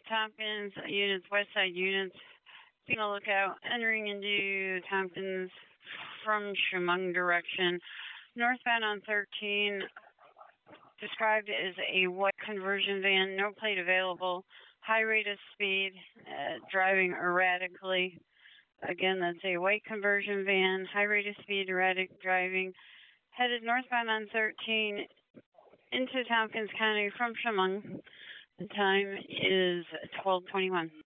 Tompkins units, west side units, being on the lookout, entering into Tompkins from Chemung direction. Northbound on 13, described as a white conversion van, no plate available, high rate of speed, driving erratically. Again, that's a white conversion van, high rate of speed, erratic driving, headed northbound on 13 into Tompkins County from Chemung. The time is 12:21.